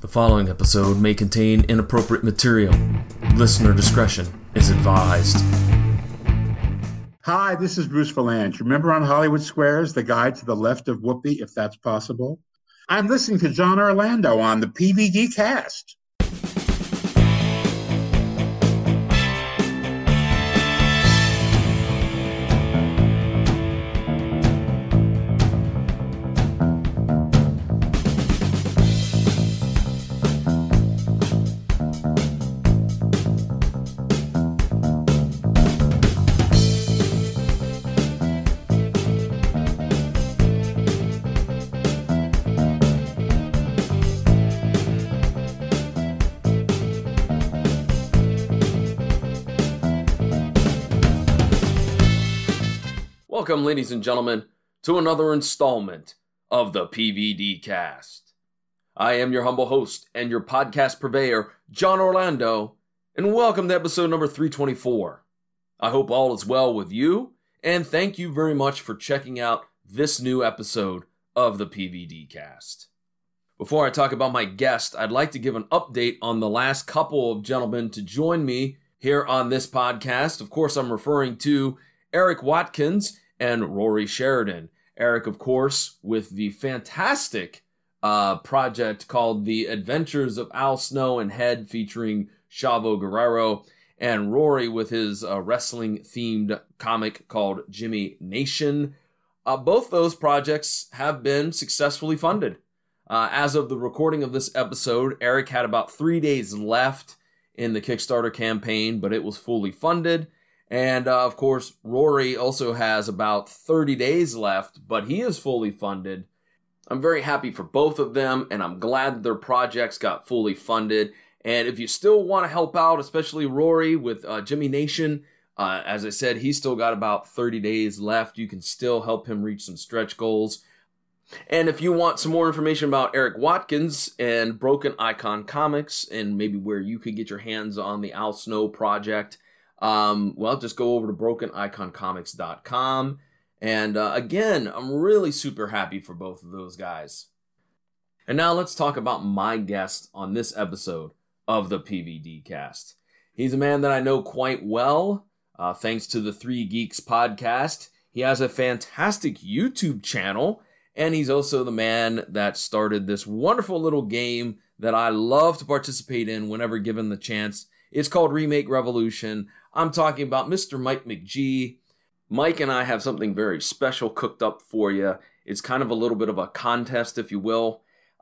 The following episode may contain inappropriate material. Listener discretion is advised. Hi, this is Bruce Valanche. Remember on Hollywood Squares, the guy to the left of Whoopi, if that's possible? I'm listening to John Orlando on the PVD Cast. Welcome, ladies and gentlemen, to another installment of the PVD Cast. I am your humble host and your podcast purveyor, John Orlando, and welcome to episode number 324. I hope all is well with you, and thank you very much for checking out this new episode of the PVD Cast. Before I talk about my guest, I'd like to give an update on the last couple of gentlemen to join me here on this podcast. Of course, I'm referring to Eric Watkins and Rory Sheridan. Eric, of course, with the fantastic project called The Adventures of Al Snow and Head featuring Chavo Guerrero, and Rory with his wrestling-themed comic called Jimmy Nation. Both those projects have been successfully funded. As of the recording of this episode, Eric had about 3 days left in the Kickstarter campaign, but it was fully funded. And, of course, Rory also has about 30 days left, but he is fully funded. I'm very happy for both of them, and I'm glad that their projects got fully funded. And if you still want to help out, especially Rory with Jimmy Nation, as I said, he's still got about 30 days left. You can still help him reach some stretch goals. And if you want some more information about Eric Watkins and Broken Icon Comics, and maybe where you could get your hands on the Al Snow project, just go over to BrokenIconComics.com. And again, I'm really super happy for both of those guys. And now let's talk about my guest on this episode of the PVD Cast. He's a man that I know quite well, thanks to the Three Geeks podcast. He has a fantastic YouTube channel, and he's also the man that started this wonderful little game that I love to participate in whenever given the chance. It's called Remake Revolution. I'm talking about Mr. Mike McG. Mike and I have something very special cooked up for you. It's kind of a little bit of a contest, if you will.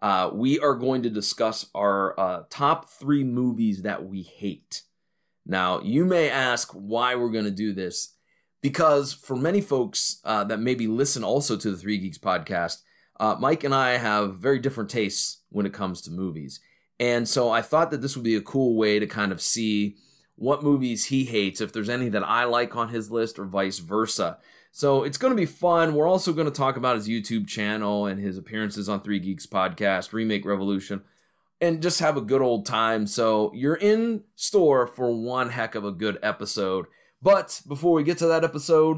We are going to discuss our top 3 movies that we hate. Now, you may ask why we're going to do this. Because for many folks that maybe listen also to the Three Geeks podcast, Mike and I have very different tastes when it comes to movies. And so I thought that this would be a cool way to kind of see what movies he hates, if there's any that I like on his list, or vice versa. So it's going to be fun. We're also going to talk about his YouTube channel and his appearances on Three Geeks podcast, Remake Revolution, and just have a good old time. So you're in store for one heck of a good episode. But before we get to that episode,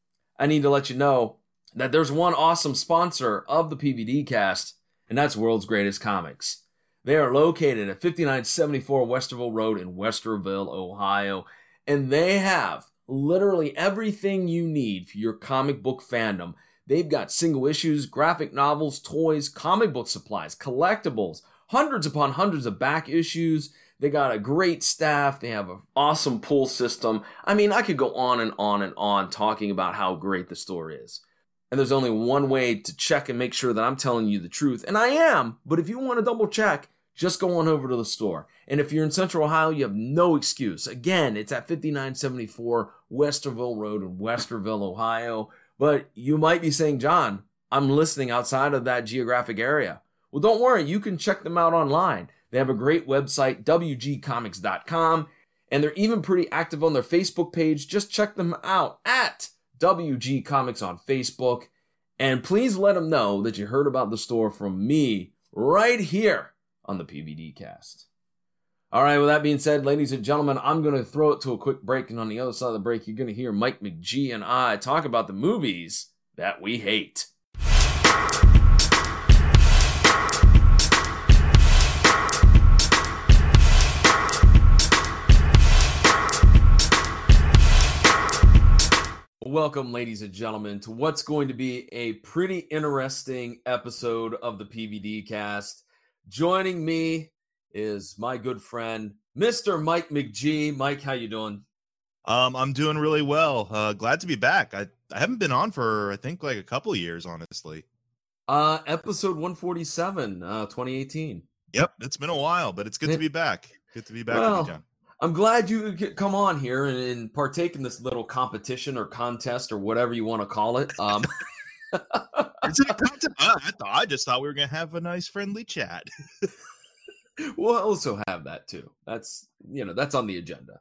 I need to let you know that there's one awesome sponsor of the PVD Cast, and that's World's Greatest Comics. They are located at 5974 Westerville Road in Westerville, Ohio, and they have literally everything you need for your comic book fandom. They've got single issues, graphic novels, toys, comic book supplies, collectibles, hundreds upon hundreds of back issues. They got a great staff. They have an awesome pull system. I mean, I could go on and on and on talking about how great the store is. And there's only one way to check and make sure that I'm telling you the truth, and I am, but if you want to double check, just go on over to the store. And if you're in Central Ohio, you have no excuse. Again, it's at 5974 Westerville Road in Westerville, Ohio. But you might be saying, John, I'm listening outside of that geographic area. Well, don't worry. You can check them out online. They have a great website, WGComics.com. And they're even pretty active on their Facebook page. Just check them out at WG Comics on Facebook. And please let them know that you heard about the store from me right here on the PVD Cast. All right, with that being said, ladies and gentlemen, I'm going to throw it to a quick break, and on the other side of the break, you're going to hear Mike McG and I talk about the movies that we hate. welcome, ladies and gentlemen, to what's going to be a pretty interesting episode of the PVD cast. Joining me is my good friend, Mr. Mike McGee. Mike, how you doing? I'm doing really well. Glad to be back. I haven't been on for, I think, like a couple of years, honestly. Episode 147, 2018. Yep, it's been a while, but it's good to be back. Good to be back with you, John. I'm glad you could come on here and partake in this little competition or contest or whatever you want to call it. Is it a contest? I just thought we were going to have a nice friendly chat. We'll also have that too. That's on the agenda.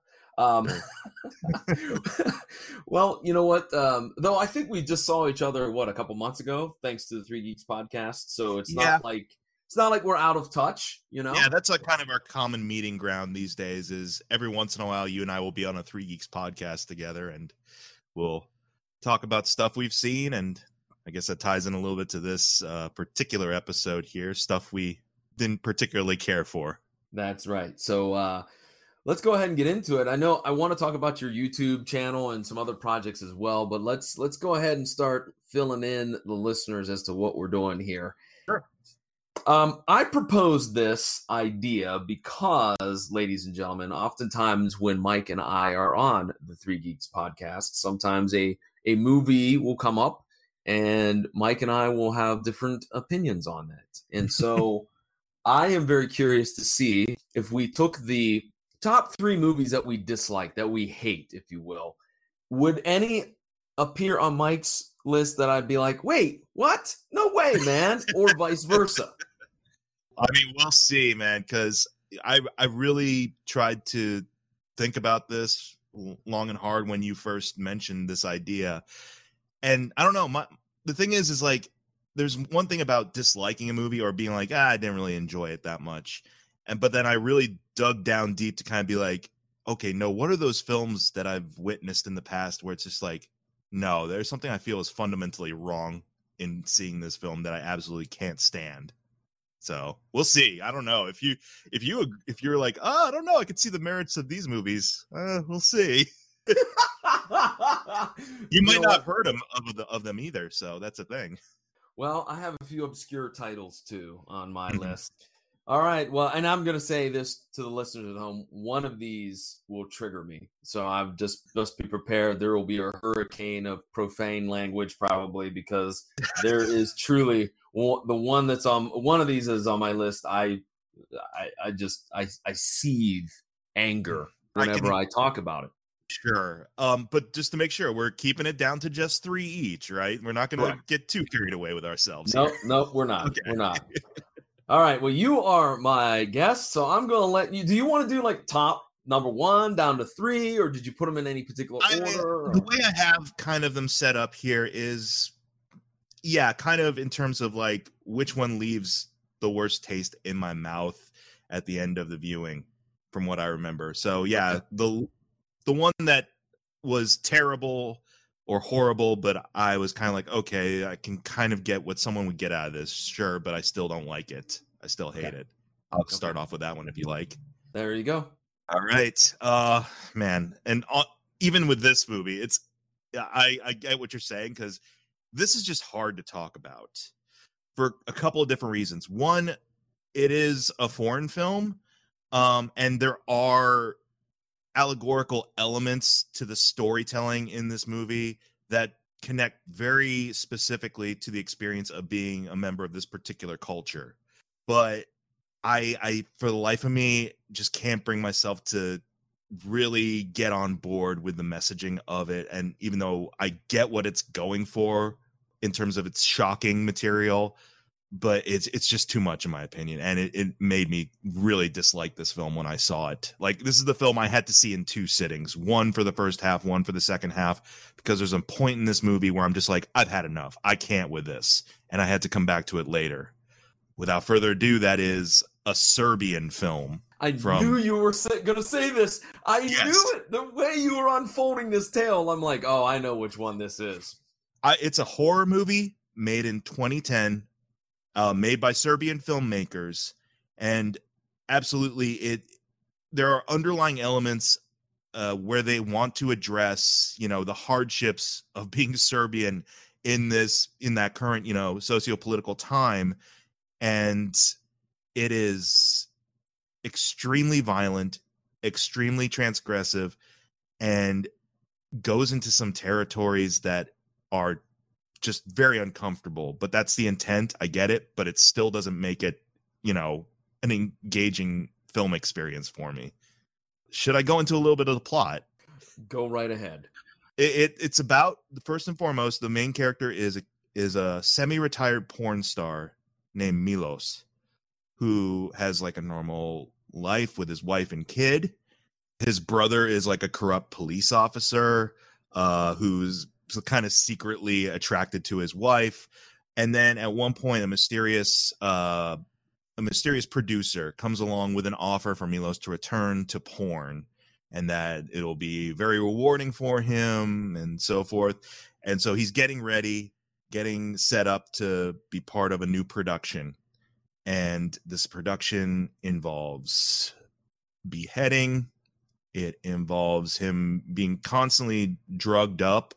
Well, you know what? Though I think we just saw each other, a couple months ago, thanks to the Three Geeks podcast. So it's not like we're out of touch, Yeah, that's like kind of our common meeting ground these days. Is every once in a while you and I will be on a Three Geeks podcast together, and we'll talk about stuff we've seen. And I guess that ties in a little bit to this particular episode here, stuff we didn't particularly care for. That's right. So let's go ahead and get into it. I know I want to talk about your YouTube channel and some other projects as well, but let's go ahead and start filling in the listeners as to what we're doing here. Sure. I proposed this idea because, ladies and gentlemen, oftentimes when Mike and I are on the Three Geeks podcast, sometimes a movie will come up and Mike and I will have different opinions on that. And so I am very curious to see if we took the top 3 movies that we dislike, that we hate, if you will, would any appear on Mike's list that I'd be like, wait, what? No way, man, or vice versa. I mean, we'll see, man, because I really tried to think about this long and hard when you first mentioned this idea. And I don't know, the thing is like, there's one thing about disliking a movie or being like, I didn't really enjoy it that much. But then I really dug down deep to kind of be like, okay, no, what are those films that I've witnessed in the past where it's just like, no, there's something I feel is fundamentally wrong in seeing this film that I absolutely can't stand. So we'll see. I don't know if you're like, I don't know, I could see the merits of these movies. We'll see. You might not have heard of them either, so that's a thing. Well, I have a few obscure titles too on my list. All right. Well, and I'm going to say this to the listeners at home. One of these will trigger me. So I've just be prepared. There will be a hurricane of profane language probably, because there is truly the one that's on one of these is on my list. I seethe anger whenever I talk about it. Sure. But just to make sure, we're keeping it down to just 3 each, right? We're not going to get too carried away with ourselves. Nope, we're not. Okay. We're not. All right. Well, you are my guest, so I'm going to let you. Do you want to do like top number 1 down to 3, or did you put them in any particular order? The way I have kind of them set up here is, kind of in terms of like which one leaves the worst taste in my mouth at the end of the viewing, from what I remember. So the one that was terrible or horrible, but I was kind of like, okay, I can kind of get what someone would get out of this, sure, but I still don't like it. I still hate it. I'll start off with that one if you like. There you go. All right, man, and even with this movie, I get what you're saying, because this is just hard to talk about for a couple of different reasons. One, it is a foreign film, and there are allegorical elements to the storytelling in this movie that connect very specifically to the experience of being a member of this particular culture. But I for the life of me, just can't bring myself to really get on board with the messaging of it. And even though I get what it's going for in terms of its shocking material, but it's just too much in my opinion, and it made me really dislike this film when I saw it. Like, this is the film I had to see in 2 sittings, one for the first half, one for the second half, because there's a point in this movie where I'm just like, I've had enough, I can't with this, and I had to come back to it later. Without further ado, that is a Serbian film. I knew you were going to say this. I knew it. The way you were unfolding this tale, I'm like, oh, I know which one this is. It's a horror movie made in 2010. Made by Serbian filmmakers, and absolutely there are underlying elements where they want to address, the hardships of being Serbian in that current, socio-political time. And it is extremely violent, extremely transgressive, and goes into some territories that are just very uncomfortable. But that's the intent. I get it, but it still doesn't make it, an engaging film experience for me. Should I go into a little bit of the plot? Go right ahead. It's about, first and foremost, the main character is a semi-retired porn star named Milos, who has like a normal life with his wife and kid. His brother is like a corrupt police officer who's kind of secretly attracted to his wife. And then at one point, a mysterious producer comes along with an offer for Milos to return to porn, and that it'll be very rewarding for him and so forth. And so he's getting ready, getting set up to be part of a new production. And this production involves beheading. It involves him being constantly drugged up.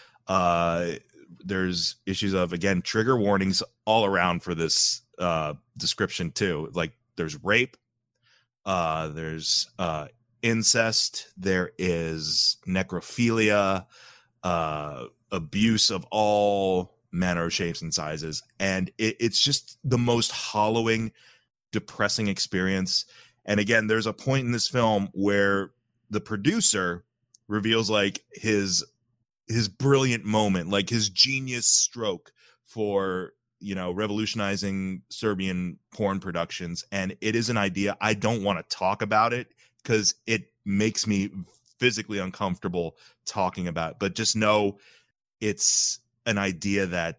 There's issues of, again, trigger warnings all around for this description too. Like there's rape, there's incest, there is necrophilia, abuse of all manner of shapes and sizes, and it's just the most hollowing, depressing experience. And again, there's a point in this film where the producer reveals like his brilliant moment, like his genius stroke for revolutionizing Serbian porn productions. And it is an idea. I don't want to talk about it because it makes me physically uncomfortable talking about it. But just know it's an idea that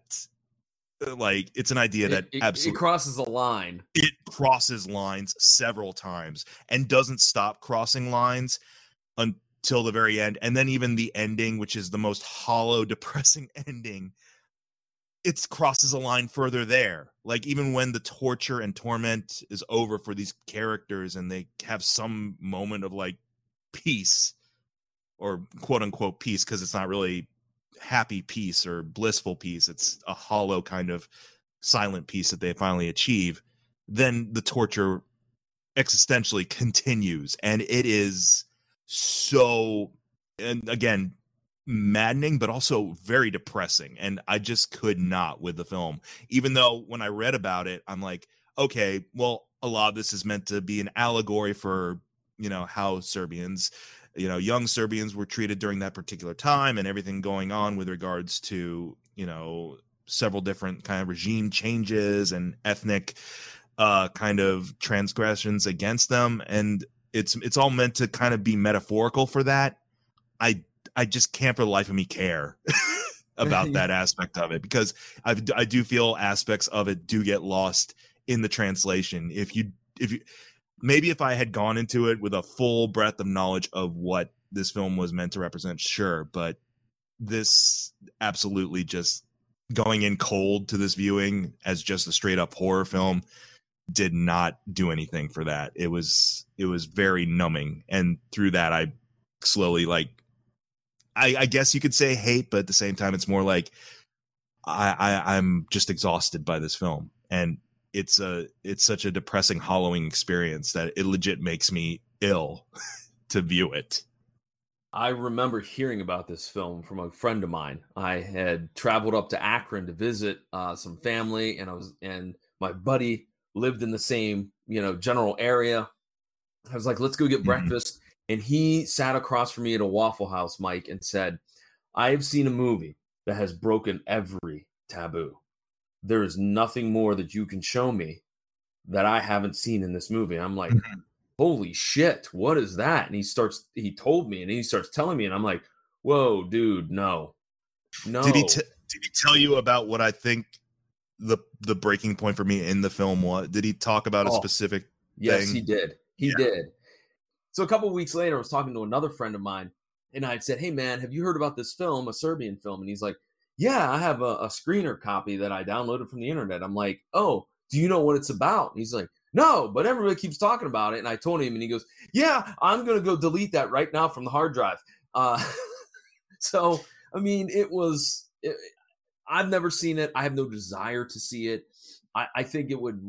absolutely it crosses a line. It crosses lines several times and doesn't stop crossing lines until the very end. And then even the ending, which is the most hollow, depressing ending, it crosses a line further there. Like even when the torture and torment is over for these characters and they have some moment of like peace, or quote unquote peace, because it's not really happy peace or blissful peace. It's a hollow kind of silent peace that they finally achieve. Then the torture existentially continues, and it is so, and again, maddening, but also very depressing. And I just could not with the film, even though when I read about it, I'm like, okay, well, a lot of this is meant to be an allegory for, how Serbians, young Serbians were treated during that particular time and everything going on with regards to, several different kind of regime changes and ethnic kind of transgressions against them. And it's all meant to kind of be metaphorical for that. I just can't for the life of me care about that aspect of it, because I do feel aspects of it do get lost in the translation. If you maybe if I had gone into it with a full breadth of knowledge of what this film was meant to represent, sure, but this absolutely just going in cold to this viewing as just a straight up horror film did not do anything for that. It was very numbing, and through that I slowly I guess you could say hate, but at the same time, it's more like I'm just exhausted by this film, and it's such a depressing, hollowing experience that it legit makes me ill to view it. I remember hearing about this film from a friend of mine. I had traveled up to Akron to visit some family, and my buddy lived in the same general area. I was like, let's go get breakfast. And he sat across from me at a Waffle House, Mike, and said, I have seen a movie that has broken every taboo. There is nothing more that you can show me that I haven't seen in this movie. I'm like, holy shit, what is that? And he told me, and he starts telling me, and I'm like, whoa, dude, no. Did he tell you about what I think the breaking point for me in the film was? Did he talk about a specific Yes, thing? he did. He did. So a couple of weeks later, I was talking to another friend of mine, and I had said, hey, man, have you heard about this film, a Serbian film? And he's like, yeah, I have a screener copy that I downloaded from the internet. I'm like, oh, do you know what it's about? And he's like, no, but everybody keeps talking about it. And I told him, and he goes, yeah, I'm going to go delete that right now from the hard drive. So, I mean, I've never seen it. I have no desire to see it. I think it would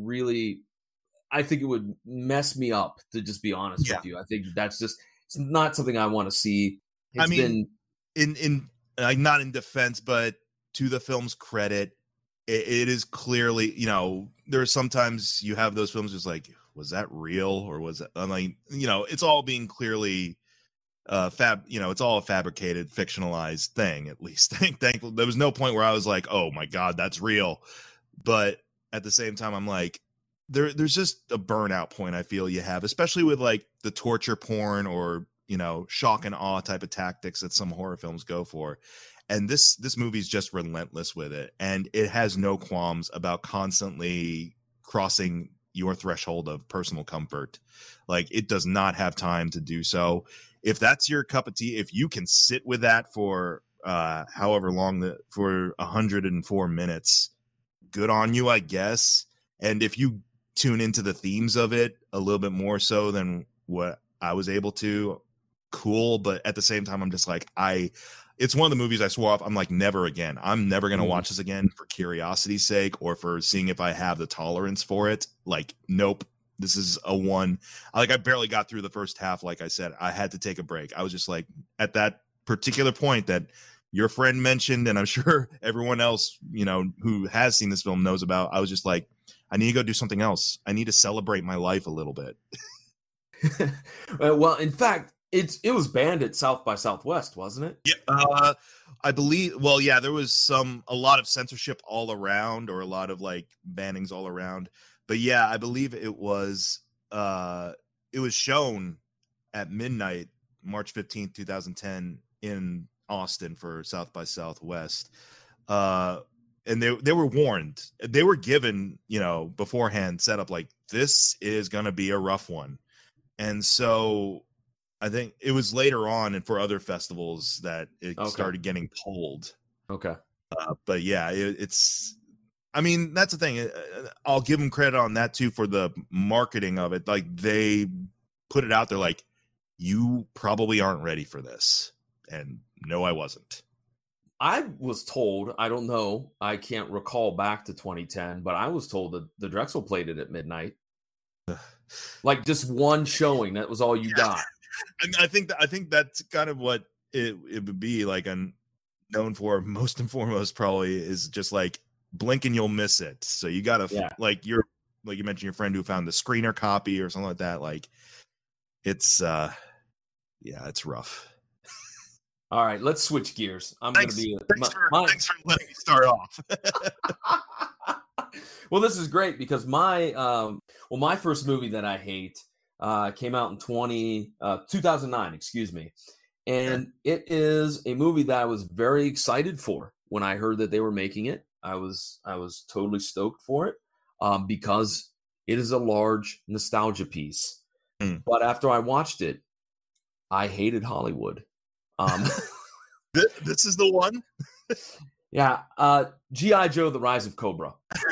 mess me up, to just be honest with you. I think that's just, it's not something I want to see. I mean, in not in defense, but to the film's credit, it is clearly, you know, there are sometimes you have those films just like, was that real, or was it? I'm like, you know, it's all being clearly it's all a fabricated, fictionalized thing. At least, thankfully, there was no point where I was like, oh my god, that's real. But at the same time, I'm like, there's just a burnout point I feel you have, especially with like the torture porn or, you know, shock and awe type of tactics that some horror films go for. And this movie's just relentless with it. And it has no qualms about constantly crossing your threshold of personal comfort. Like, it does not have time to do so. If that's your cup of tea, if you can sit with that for however long, for 104 minutes, good on you, I guess. And if you tune into the themes of it a little bit more so than what I was able to, cool. But at the same time, I'm just like, it's one of the movies I swore off. I'm like, never again. I'm never going to watch this again for curiosity's sake or for seeing if I have the tolerance for it. Like, nope. This is a one. I barely got through the first half. Like I said, I had to take a break. I was just like, at that particular point that your friend mentioned, and I'm sure everyone else, you know, who has seen this film knows about, I was just like, I need to go do something else. I need to celebrate my life a little bit. Well, in fact, it was banned at South by Southwest, wasn't it? Yeah, I believe. Well, yeah, there was a lot of censorship all around, or a lot of like bannings all around. But yeah, I believe it was shown at midnight, March 15th, 2010, in Austin for South by Southwest. And they were warned. They were given, you know, beforehand set up like, this is going to be a rough one. And so I think it was later on and for other festivals that it started getting pulled. Okay. But yeah, it's, I mean, that's the thing. I'll give them credit on that too, for the marketing of it. Like, they put it out there like, you probably aren't ready for this. And no, I wasn't. I was told, I don't know, I can't recall back to 2010, but I was told that the Drexel played it at midnight. Like, just one showing, that was all you got. And I think that's kind of what it would be like. I'm known for most and foremost, probably, is just like, blink and you'll miss it. So you gotta like you mentioned, your friend who found the screener copy or something like that. Like, it's it's rough. All right, let's switch gears. Thanks for letting me start off. Well, this is great because my first movie that I hate came out in 2009, excuse me. And it is a movie that I was very excited for when I heard that they were making it. I was totally stoked for it because it is a large nostalgia piece. But after I watched it, I hated Hollywood. This is the one? Yeah. G.I. Joe, The Rise of Cobra.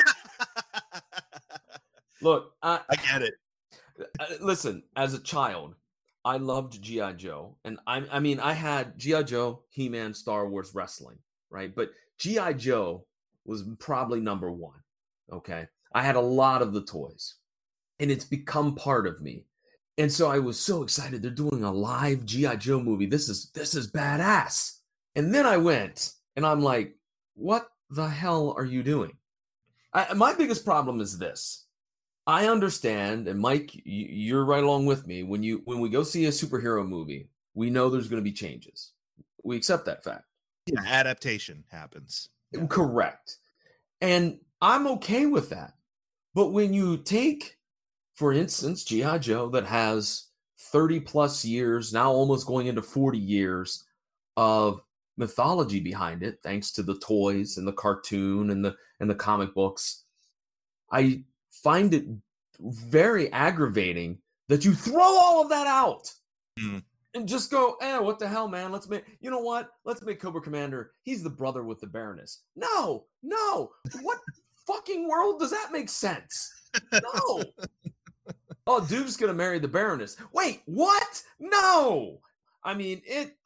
Look, I get it. Listen, as a child, I loved G.I. Joe. And I mean, I had G.I. Joe, He-Man, Star Wars, wrestling, right? But G.I. Joe was probably number one, okay? I had a lot of the toys, and it's become part of me. And so I was so excited. They're doing a live G.I. Joe movie. This is badass. And then I went, and I'm like, what the hell are you doing? My biggest problem is this. I understand, and Mike, you're right along with me. When we go see a superhero movie, we know there's going to be changes. We accept that fact. Yeah, adaptation happens. Yeah. Correct. And I'm okay with that. But when you take, for instance, G.I. Joe, that has 30 plus years, now almost going into 40 years of mythology behind it, thanks to the toys and the cartoon and the comic books, I find it very aggravating that you throw all of that out and just go, what the hell, man? Let's make Cobra Commander, he's the brother with the Baroness. No. What fucking world does that make sense? No. Oh, Duke's gonna marry the Baroness. Wait, what? No. I mean,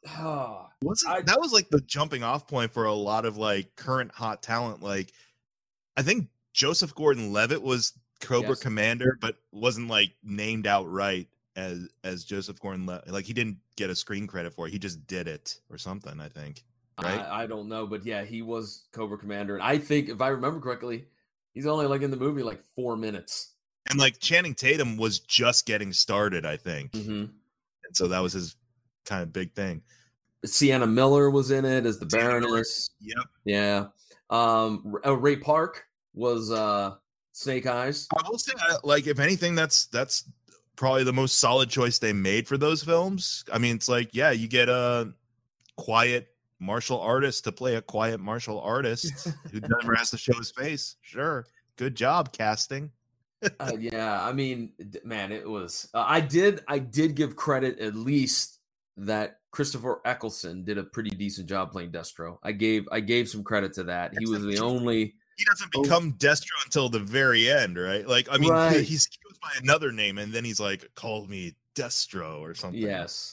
That was like the jumping off point for a lot of like current hot talent. Like, I think Joseph Gordon-Levitt was Cobra Commander, but wasn't like named outright as Joseph Gordon-Levitt. Like, he didn't get a screen credit for it. He just did it or something, I think. Right? I don't know, but yeah, he was Cobra Commander, and I think if I remember correctly, he's only like in the movie like 4 minutes. And like Channing Tatum was just getting started, I think. Mm-hmm. And so that was his kind of big thing. Sienna Miller was in it as the Baroness. Yep. Yeah. Ray Park was Snake Eyes. I will say, like, if anything, that's probably the most solid choice they made for those films. I mean, it's like, yeah, you get a quiet martial artist to play a quiet martial artist who never has to show his face. Sure. Good job casting. Yeah, I mean, man, it was. I did give credit at least that Christopher Eccleston did a pretty decent job playing Destro. I gave some credit to that. He was the only. He doesn't become Destro until the very end, right? Like, I mean, right. He goes by another name, and then he's like, "Call me Destro" or something. Yes,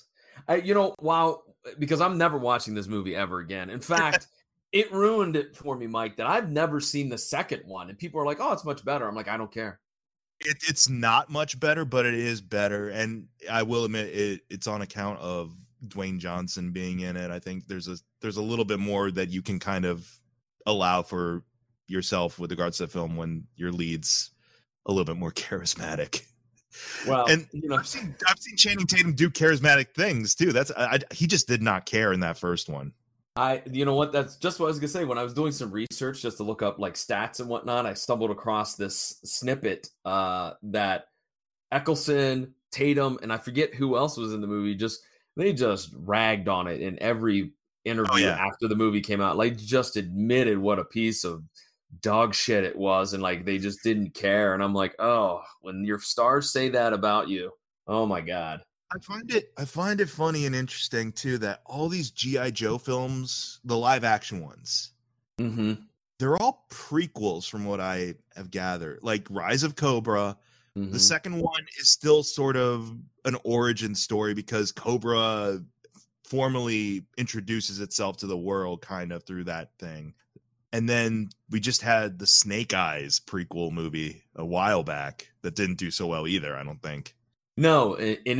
because I'm never watching this movie ever again. In fact. It ruined it for me, Mike, that I've never seen the second one. And people are like, oh, it's much better. I'm like, I don't care. It's not much better, but it is better. And I will admit it's on account of Dwayne Johnson being in it. I think there's a little bit more that you can kind of allow for yourself with regards to the film when your lead's a little bit more charismatic. Well, and I've seen Channing Tatum do charismatic things too. He just did not care in that first one. That's just what I was gonna say. When I was doing some research just to look up like stats and whatnot, I stumbled across this snippet that Eccleston, Tatum, and I forget who else was in the movie. They just ragged on it in every interview after the movie came out. Like, just admitted what a piece of dog shit it was, and like they just didn't care. And I'm like, oh, when your stars say that about you, oh my god. I find it funny and interesting too that all these G.I. Joe films, the live action ones, they're all prequels from what I have gathered. Like Rise of Cobra, the second one is still sort of an origin story because Cobra formally introduces itself to the world kind of through that thing. And then we just had the Snake Eyes prequel movie a while back that didn't do so well either, I don't think. No,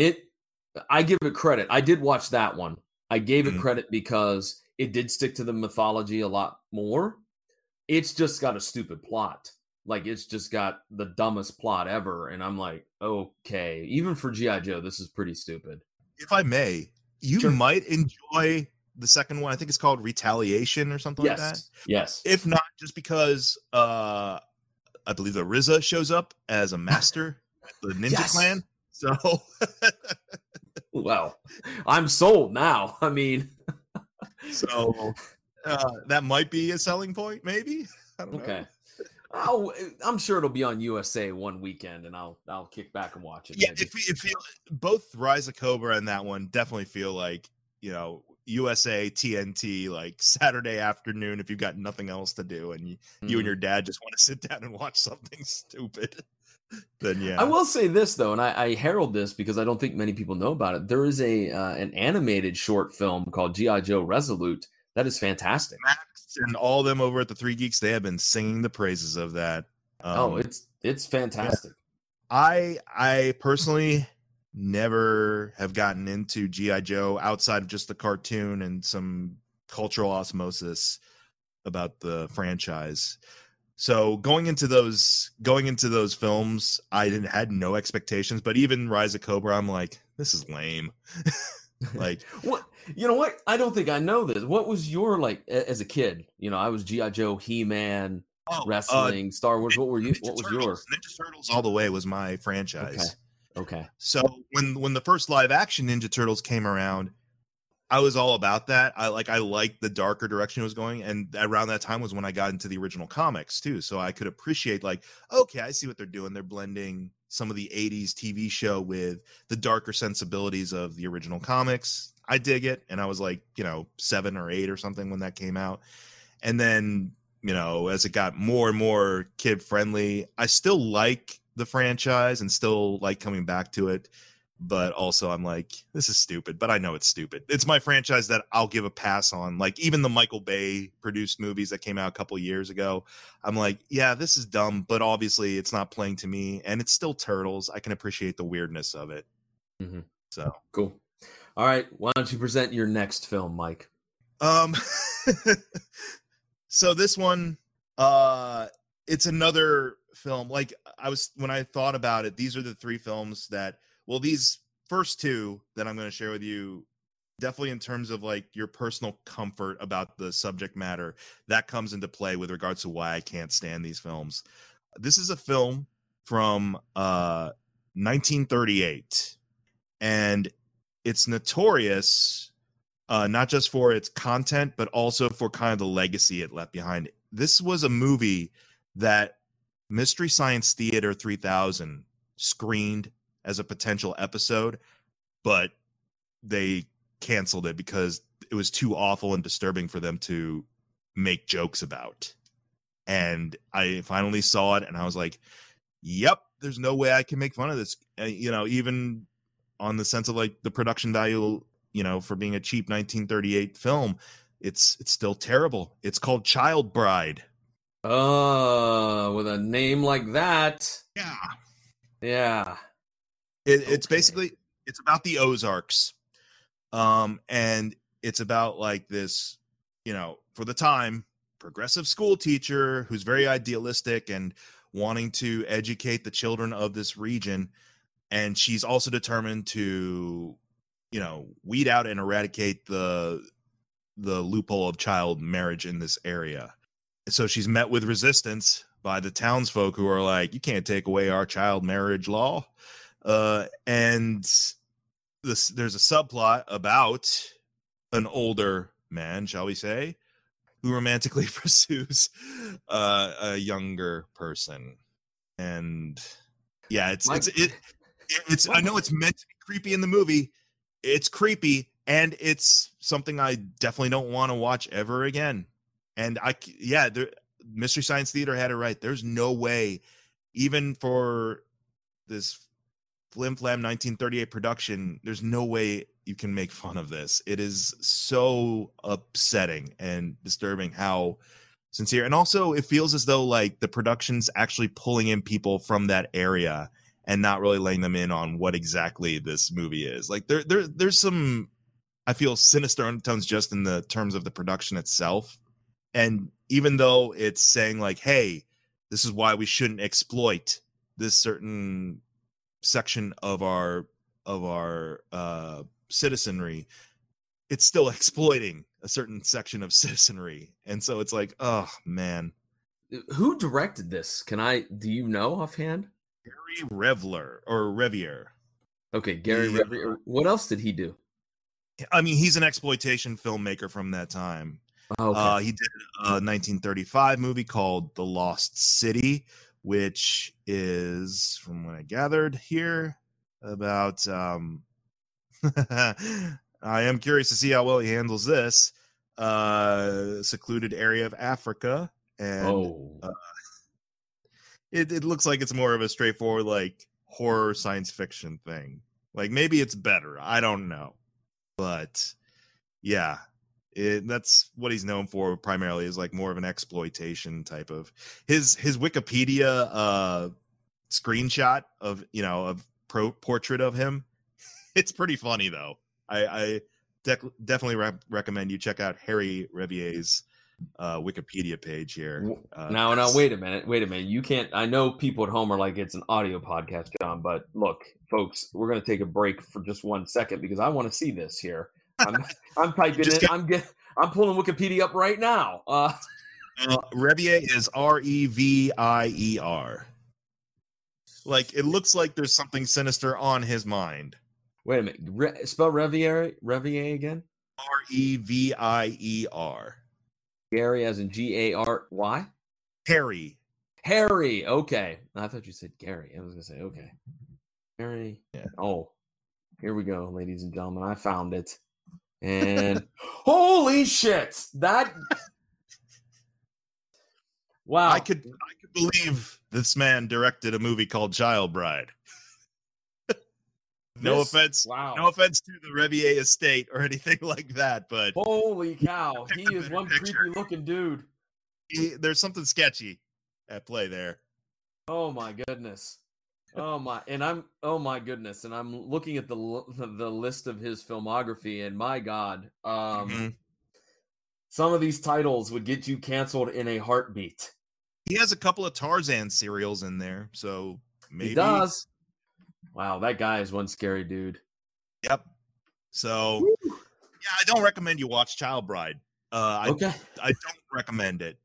I give it credit. I did watch that one. I gave it credit because it did stick to the mythology a lot more. It's just got a stupid plot. Like, it's just got the dumbest plot ever. And I'm like, okay, even for G.I. Joe, this is pretty stupid. If I may, you might enjoy the second one. I think it's called Retaliation or something like that. Yes. If not, just because I believe the RZA shows up as a master, the Ninja Clan. So, well, I'm sold now. I mean, so that might be a selling point, maybe. I don't know. I'm sure it'll be on USA one weekend, and I'll kick back and watch it. Yeah, if both Rise of Cobra and that one definitely feel like USA TNT, like Saturday afternoon if you've got nothing else to do and you and your dad just want to sit down and watch something stupid. Then yeah. I will say this though, and I herald this because I don't think many people know about it. There is an animated short film called G.I. Joe Resolute that is fantastic. Max and all of them over at the Three Geeks, they have been singing the praises of that. It's fantastic. Yeah. I personally never have gotten into G.I. Joe outside of just the cartoon and some cultural osmosis about the franchise. So going into those films, I had no expectations. But even Rise of Cobra, I'm like, this is lame. Like, what? You know what? I don't think I know this. What was your like as a kid? I was G.I. Joe, He-Man, wrestling, Star Wars. What were you? What was yours? Ninja Turtles all the way was my franchise. Okay. So when the first live action Ninja Turtles came around, I was all about that. I liked the darker direction it was going. And around that time was when I got into the original comics too. So I could appreciate okay, I see what they're doing. They're blending some of the 80s TV show with the darker sensibilities of the original comics. I dig it. And I was 7 or 8 or something when that came out. And then, as it got more and more kid friendly, I still like the franchise and still like coming back to it. But also I'm like, this is stupid, but I know it's stupid. It's my franchise that I'll give a pass on. Like even the Michael Bay produced movies that came out a couple years ago, I'm like, yeah, this is dumb, but obviously it's not playing to me, and it's still Turtles. I can appreciate the weirdness of it. Mm-hmm. So cool. All right, why don't you present your next film, Mike? So this one, it's another film. Like when I thought about it, these are the three films that, well, these first two that I'm going to share with you, definitely in terms of like your personal comfort about the subject matter, that comes into play with regards to why I can't stand these films. This is a film from 1938, and it's notorious not just for its content, but also for kind of the legacy it left behind. This was a movie that Mystery Science Theater 3000 screened as a potential episode, but they canceled it because it was too awful and disturbing for them to make jokes about. And I finally saw it and I was like, yep, there's no way I can make fun of this. Even on the sense of like the production value, for being a cheap 1938 film, it's still terrible. It's called Child Bride. With a name like that. Yeah. It's basically, it's about the Ozarks. And it's about like this, for the time, progressive school teacher who's very idealistic and wanting to educate the children of this region. And she's also determined to, weed out and eradicate the loophole of child marriage in this area. So she's met with resistance by the townsfolk who are like, you can't take away our child marriage law. And there's a subplot about an older man, shall we say, who romantically pursues a younger person. And yeah, it's I know it's meant to be creepy in the movie. It's creepy, and it's something I definitely don't want to watch ever again. And Mystery Science Theater had it right. There's no way, even for this flim-flam 1938 production, there's no way you can make fun of this. It is so upsetting and disturbing how sincere. And also, it feels as though like the production's actually pulling in people from that area and not really laying them in on what exactly this movie is. Like there's some, I feel, sinister undertones just in the terms of the production itself. And even though it's saying like, hey, this is why we shouldn't exploit this certain section of our citizenry, it's still exploiting a certain section of citizenry. And so it's like, oh man. Who directed this? Do you know offhand? Gary Revier. Okay, Gary Revier. What else did he do? I mean, he's an exploitation filmmaker from that time. Oh, okay. He did a 1935 movie called The Lost City, which is, from what I gathered here, about I am curious to see how well he handles this secluded area of Africa. And it looks like it's more of a straightforward like horror science fiction thing. Like maybe it's better, I don't know, but yeah, that's what he's known for primarily, is like more of an exploitation type of his Wikipedia screenshot of portrait of him. It's pretty funny though. I definitely recommend you check out Harry Revier's Wikipedia page here. Now, wait a minute. You can't. I know people at home are like, it's an audio podcast, John. But look, folks, we're going to take a break for just 1 second because I want to see this here. I'm typing it. I'm pulling Wikipedia up right now. Revier is Revier. Like it looks like there's something sinister on his mind. Wait a minute. Spell Revier again. Revier. Gary as in Gary. Harry. Okay. I thought you said Gary. I was gonna say okay. Harry. Yeah. Oh, here we go, ladies and gentlemen. I found it, and holy shit! That Wow. I could believe this man directed a movie called Child Bride. No offense. Wow. No offense to the Revier estate or anything like that, but Holy cow. He is one picture. creepy looking dude. There's something sketchy at play there. Oh my goodness. Oh my goodness. And I'm looking at the list of his filmography, and my God, some of these titles would get you canceled in a heartbeat. He has a couple of Tarzan serials in there, so maybe he does. Wow, that guy is one scary dude. Yep. So, yeah, I don't recommend you watch Child Bride. Okay. I don't recommend it.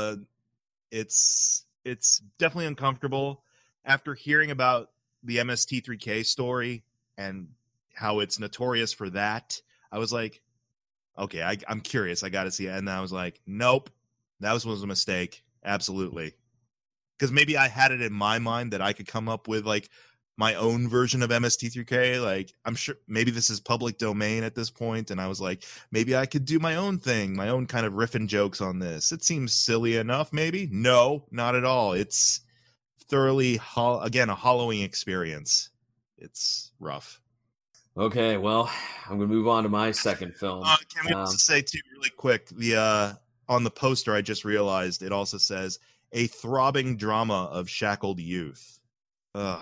It's definitely uncomfortable. After hearing about the MST3K story and how it's notorious for that, I was like, okay, I'm curious. I got to see it. And then I was like, nope, that was a mistake. Absolutely. Because maybe I had it in my mind that I could come up with like my own version of MST3K. Like, I'm sure maybe this is public domain at this point, and I was like, maybe I could do my own thing, my own kind of riffing jokes on this. It seems silly enough, maybe. No, not at all. It's thoroughly, again, a hollowing experience. It's rough. Okay, well, I'm going to move on to my second film. Can we also say, too, really quick, on the poster, I just realized it also says, a throbbing drama of shackled youth. Ugh.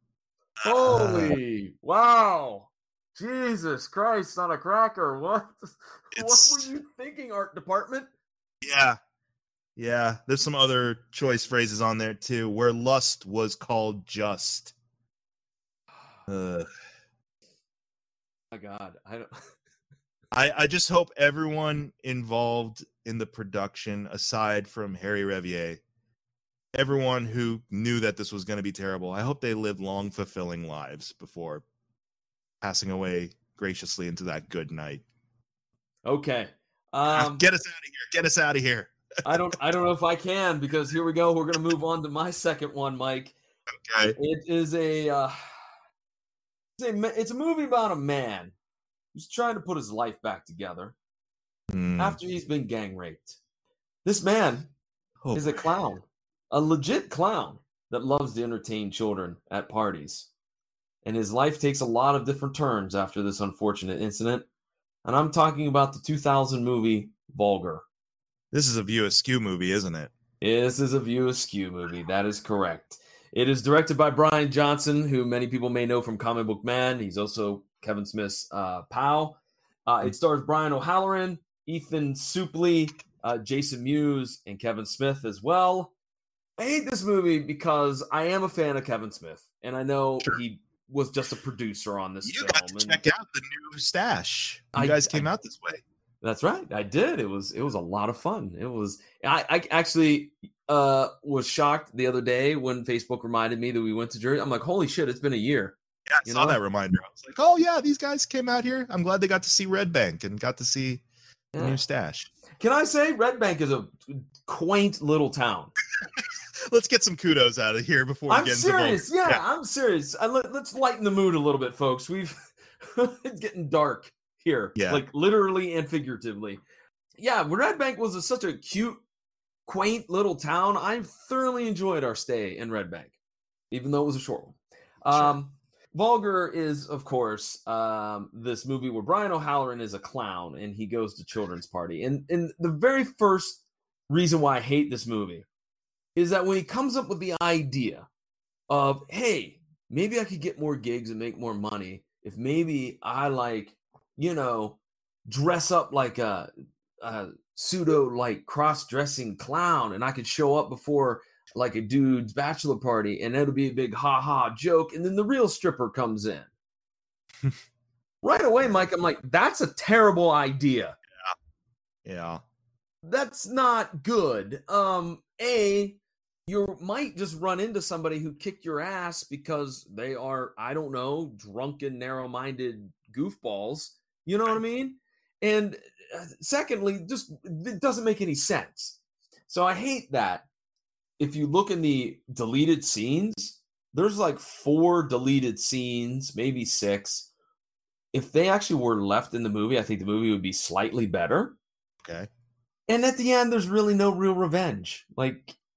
Holy wow. Jesus Christ on a cracker. What were you thinking, art department? Yeah, there's some other choice phrases on there too, where lust was called just. My God, I just hope everyone involved in the production, aside from Harry Revier, everyone who knew that this was going to be terrible, I hope they lived long, fulfilling lives before passing away graciously into that good night. Okay. Get us out of here. Get us out of here. I don't know if I can, because here we go. We're going to move on to my second one, Mike. Okay. It is it's a movie about a man who's trying to put his life back together after he's been gang raped. This man is a clown. A legit clown that loves to entertain children at parties. And his life takes a lot of different turns after this unfortunate incident. And I'm talking about the 2000 movie Vulgar. This is a View Askew movie, isn't it? This is a View Askew movie. That is correct. It is directed by Bryan Johnson, who many people may know from Comic Book Man. He's also Kevin Smith's pal. It stars Brian O'Halloran, Ethan Suplee, Jason Mewes, and Kevin Smith as well. I hate this movie because I am a fan of Kevin Smith, and I know he was just a producer on this film. You got to check out the new stash. You guys came out this way. That's right, I did. It was a lot of fun. It was. I actually was shocked the other day when Facebook reminded me that we went to Jersey. I'm like, holy shit, it's been a year. Yeah, I saw that reminder. I was like, oh yeah, these guys came out here. I'm glad they got to see Red Bank and got to see the new stash. Can I say Red Bank is a quaint little town? Let's get some kudos out of here before we get into serious. Yeah, I'm serious. Let's lighten the mood a little bit, folks. It's getting dark here, like literally and figuratively. Yeah, Red Bank was such a cute, quaint little town. I thoroughly enjoyed our stay in Red Bank, even though it was a short one. Vulgar is, of course, this movie where Brian O'Halloran is a clown and he goes to children's party. And the very first reason why I hate this movie is that when he comes up with the idea of, hey, maybe I could get more gigs and make more money if maybe I dress up like a pseudo cross-dressing clown and I could show up before like a dude's bachelor party and it'll be a big ha-ha joke, and then the real stripper comes in. Right away, Mike, I'm like, that's a terrible idea. Yeah. That's not good. You might just run into somebody who kicked your ass because they are, I don't know, drunken, narrow-minded goofballs. You know what I mean? And secondly, just it doesn't make any sense. So I hate that. If you look in the deleted scenes, there's like 4 deleted scenes, maybe 6. If they actually were left in the movie, I think the movie would be slightly better. Okay. And at the end, there's really no real revenge. Like,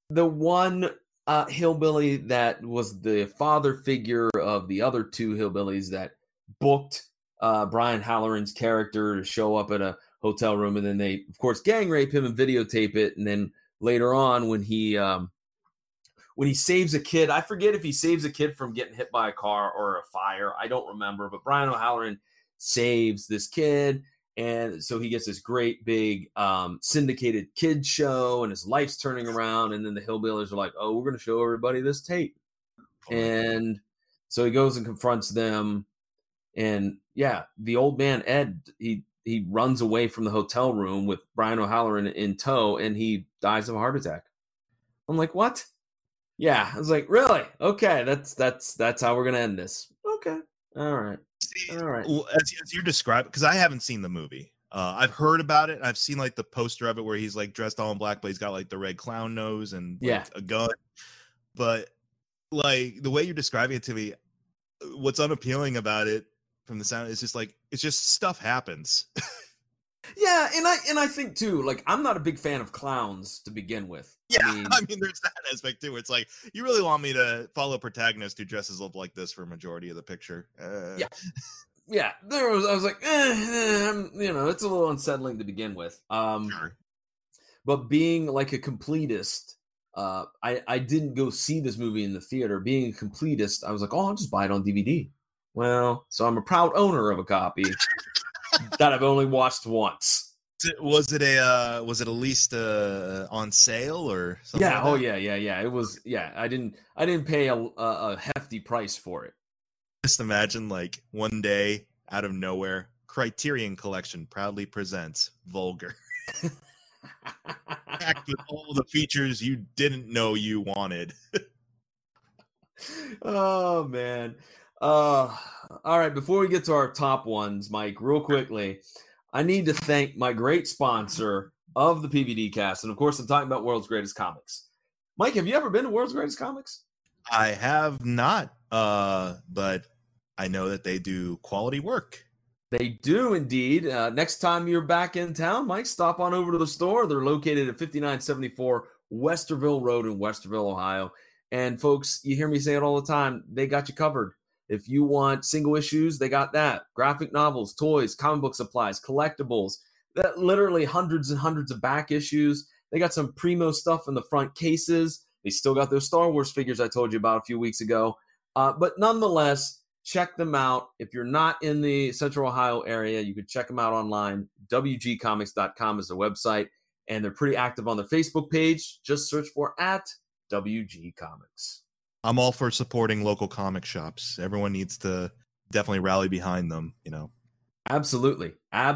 the one hillbilly that was the father figure of the other two hillbillies that booked Brian Halloran's character to show up at a hotel room, and then they, of course, gang rape him and videotape it. And then later on, when he saves a kid, I forget if he saves a kid from getting hit by a car or a fire. I don't remember, but Brian O'Halloran saves this kid. And so he gets this great big syndicated kids show, and his life's turning around. And then the hillbillies are like, "Oh, we're going to show everybody this tape." And so he goes and confronts them. And yeah, the old man, Ed, he runs away from the hotel room with Brian O'Halloran in tow, and he dies of a heart attack. I'm like, what? Yeah. I was like, really? Okay. That's how we're going to end this. Okay. All right. All right. Well, as you describe it, because I haven't seen the movie. I've heard about it. I've seen like the poster of it where he's like dressed all in black, but he's got like the red clown nose and like, a gun. But like the way you're describing it to me, what's unappealing about it from the sound is just like it's just stuff happens. Yeah, and I think too, like I'm not a big fan of clowns to begin with. Yeah, I mean there's that aspect too. Where it's like you really want me to follow a protagonist who dresses up like this for a majority of the picture. Yeah. I was like, it's a little unsettling to begin with. Sure. But being like a completist, I didn't go see this movie in the theater. Being a completist, I was like, oh, I'll just buy it on DVD. Well, so I'm a proud owner of a copy that I've only watched once. Was it at least on sale or something? Yeah. Like Yeah. It was. Yeah. I didn't pay a hefty price for it. Just imagine like one day out of nowhere, Criterion Collection proudly presents Vulgar. Packed with all the features you didn't know you wanted. Oh man. All right, before we get to our top ones, Mike, real quickly, I need to thank my great sponsor of the PVD cast. And of course, I'm talking about World's Greatest Comics. Mike, have you ever been to World's Greatest Comics? I have not, but I know that they do quality work. They do indeed. Next time you're back in town, Mike, stop on over to the store. They're located at 5974 Westerville Road in Westerville, Ohio. And folks, you hear me say it all the time, they got you covered. If you want single issues, they got that. Graphic novels, toys, comic book supplies, collectibles, that literally hundreds and hundreds of back issues. They got some primo stuff in the front cases. They still got those Star Wars figures I told you about a few weeks ago. But nonetheless, check them out. If you're not in the Central Ohio area, you can check them out online. WGcomics.com is the website, and they're pretty active on their Facebook page. Just search for @WG Comics. I'm all for supporting local comic shops. Everyone needs to definitely rally behind them, Absolutely.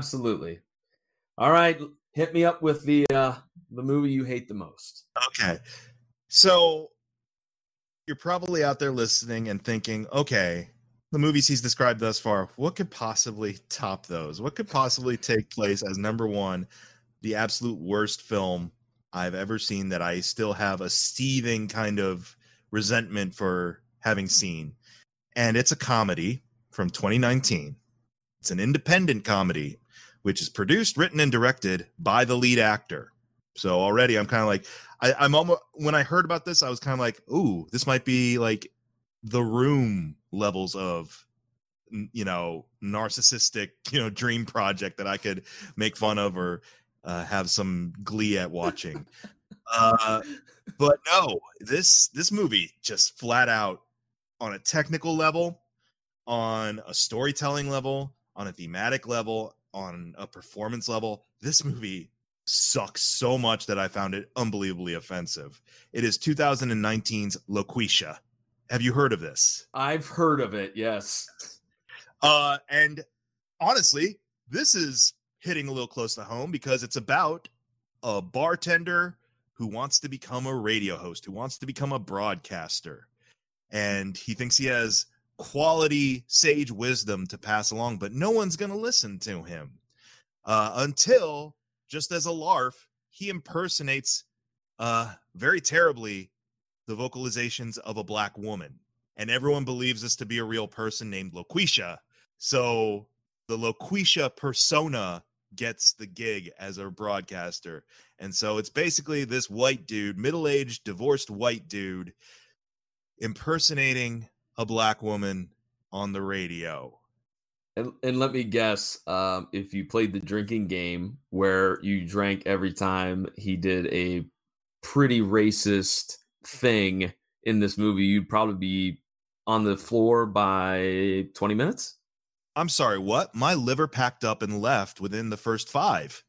All right, hit me up with the movie you hate the most. Okay. So you're probably out there listening and thinking, okay, the movies he's described thus far, what could possibly top those? What could possibly take place as number one, the absolute worst film I've ever seen that I still have a seething kind of resentment for having seen? And it's a comedy from 2019. It's an independent comedy, which is produced, written, and directed by the lead actor. So already I'm kind of like, I'm almost, when I heard about this, I was kind of like, ooh, this might be like The Room levels of, narcissistic, dream project that I could make fun of or have some glee at watching. But no, this movie just flat out on a technical level, on a storytelling level, on a thematic level, on a performance level, this movie sucks so much that I found it unbelievably offensive. It is 2019's Loquisha. Have you heard of this? I've heard of it, yes. And honestly, this is hitting a little close to home because it's about a bartender who wants to become a radio host, who wants to become a broadcaster. And he thinks he has quality sage wisdom to pass along, but no one's going to listen to him until, just as a larf, he impersonates very terribly the vocalizations of a black woman. And everyone believes this to be a real person named Loquisha. So the Loquisha persona gets the gig as a broadcaster. And so it's basically this white dude, middle-aged, divorced white dude, impersonating a black woman on the radio. And let me guess, if you played the drinking game where you drank every time he did a pretty racist thing in this movie, you'd probably be on the floor by 20 minutes? I'm sorry, what? My liver packed up and left within the first 5.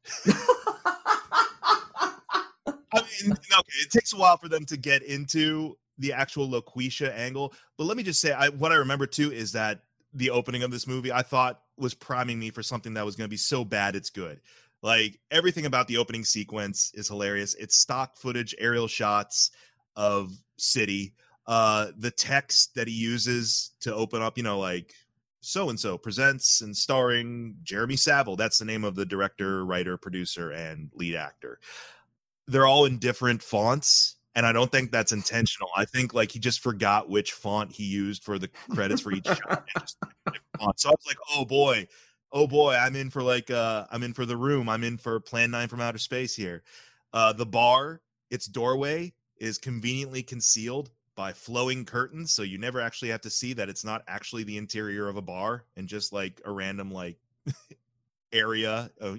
I mean, okay, it takes a while for them to get into the actual LaQuisha angle, but let me just say, what I remember too is that the opening of this movie I thought was priming me for something that was going to be so bad it's good. Like, everything about the opening sequence is hilarious. It's stock footage, aerial shots of city. The text that he uses to open up, like so-and-so presents and starring Jeremy Saville. That's the name of the director, writer, producer, and lead actor. They're all in different fonts, and I don't think that's intentional. I think he just forgot which font he used for the credits for each shot. And just font. So I was like, oh boy, I'm in for I'm in for The Room. I'm in for Plan 9 from Outer Space here. The bar, its doorway is conveniently concealed by flowing curtains, so you never actually have to see that it's not actually the interior of a bar and just a random area of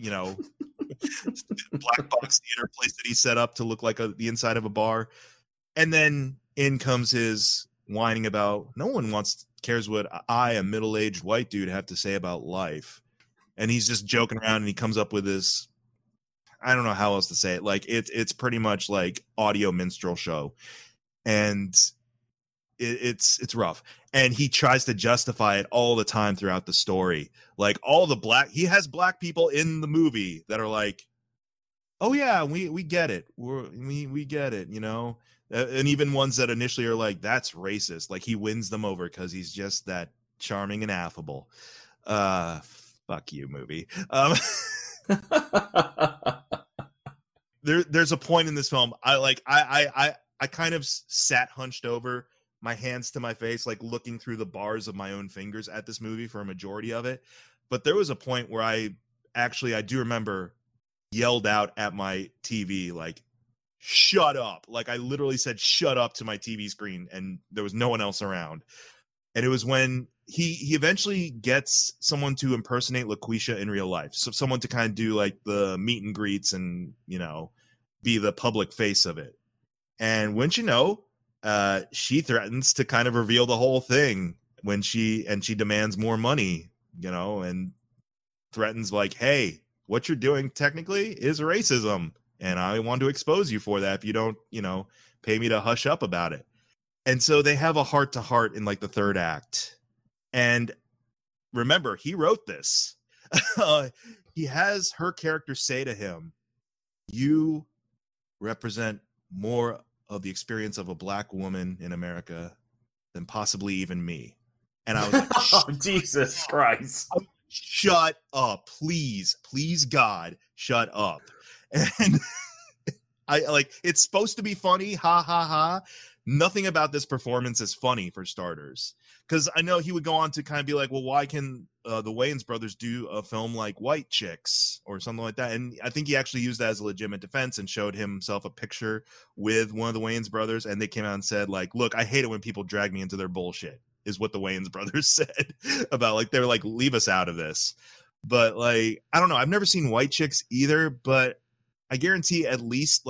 black box theater place that he set up to look like the inside of a bar. And then in comes his whining about no one cares what I, a middle-aged white dude, have to say about life. And he's just joking around, and he comes up with this, I don't know how else to say it. It's pretty much like audio minstrel show. And it's rough. And he tries to justify it all the time throughout the story. He has black people in the movie that are like, oh yeah, we get it. We get it, and even ones that initially are like, that's racist. He wins them over because he's just that charming and affable. Fuck you, movie. There's a point in this film. I kind of sat hunched over, my hands to my face, looking through the bars of my own fingers at this movie for a majority of it. But there was a point where I do remember yelled out at my TV, shut up. I literally said, shut up to my TV screen, and there was no one else around. And it was when he eventually gets someone to impersonate LaQuisha in real life. So someone to kind of do the meet and greets and, be the public face of it. And wouldn't you know, she threatens to kind of reveal the whole thing when she demands more money, and threatens hey, what you're doing technically is racism, and I want to expose you for that if you don't, pay me to hush up about it. And so they have a heart-to-heart in the third act. And remember, he wrote this. He has her character say to him, you represent more of the experience of a black woman in America than possibly even me. And I was like, oh, Jesus Christ. Shut up. Please, God, shut up. And it's supposed to be funny. Ha ha ha. Nothing about this performance is funny, for starters. Because I know he would go on to kind of be like, well, why can the Wayans brothers do a film like White Chicks or something like that? And I think he actually used that as a legitimate defense and showed himself a picture with one of the Wayans brothers. And they came out and said, look, I hate it when people drag me into their bullshit, is what the Wayans brothers said about they were leave us out of this. But I don't know. I've never seen White Chicks either, but I guarantee at least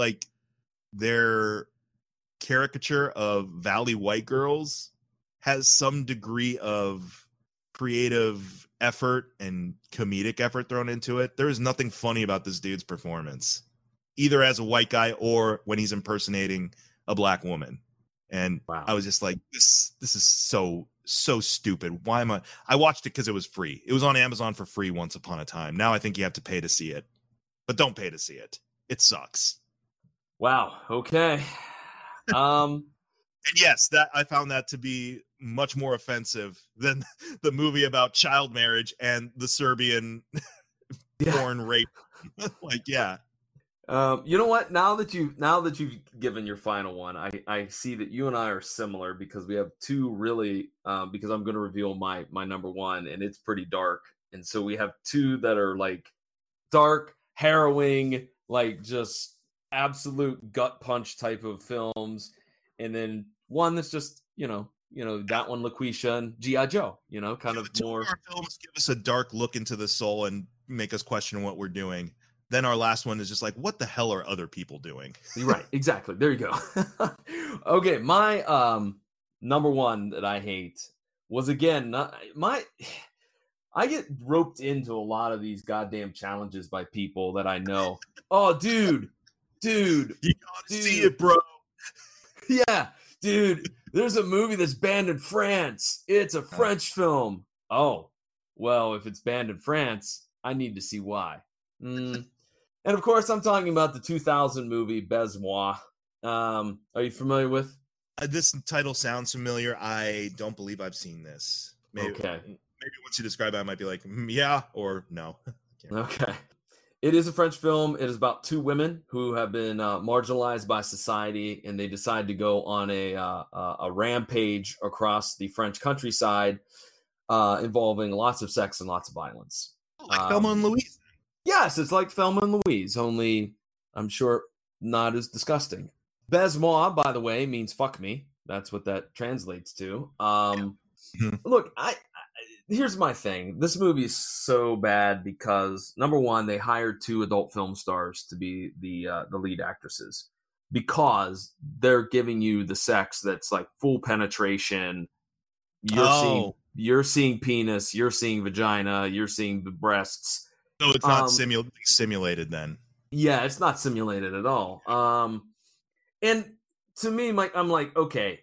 their caricature of Valley white girls has some degree of creative effort and comedic effort thrown into it. There is nothing funny about this dude's performance, either as a white guy or when he's impersonating a black woman. And wow. I was just like, this is so stupid. Why am I watched it because it was free. It was on Amazon for free once upon a time. Now I think you have to pay to see it, but don't pay to see it. It sucks. Wow. Okay. And yes, that I found that to be much more offensive than the movie about child marriage and the Serbian porn rape. Yeah. You know what? Now that you've given your final one, I see that you and I are similar because we have two really. Because I'm going to reveal my number one, and it's pretty dark, and so we have two that are dark, harrowing, like just absolute gut punch type of films, and then one that's just that one, LaQuisha and G.I. Joe, kind of two more. Of our films give us a dark look into the soul and make us question what we're doing. Then our last one is just like, what the hell are other people doing? Right, exactly. There you go. Okay, my number one that I hate was, again, I get roped into a lot of these goddamn challenges by people that I know. Oh, dude, you gotta see it, bro. Yeah, dude, there's a movie that's banned in France. It's a French film. Oh, well, if it's banned in France, I need to see why. And of course, I'm talking about the 2000 movie Baise-Moi. Are you familiar with? This title sounds familiar. I don't believe I've seen this. Maybe once you describe it, I might be like, yeah, or no. Okay. It is a French film. It is about two women who have been marginalized by society, and they decide to go on a rampage across the French countryside, involving lots of sex and lots of violence. Like Thelma and Louise. Yes, it's like Thelma and Louise, only I'm sure not as disgusting. Baise-Moi, by the way, means fuck me. That's what that translates to. Look, here's my thing. This movie is so bad because, number one, they hired two adult film stars to be the lead actresses, because they're giving you the sex that's like full penetration. You're seeing penis, you're seeing vagina, you're seeing the breasts. So it's not simulated then. Yeah, it's not simulated at all. And to me, Mike, I'm like, okay,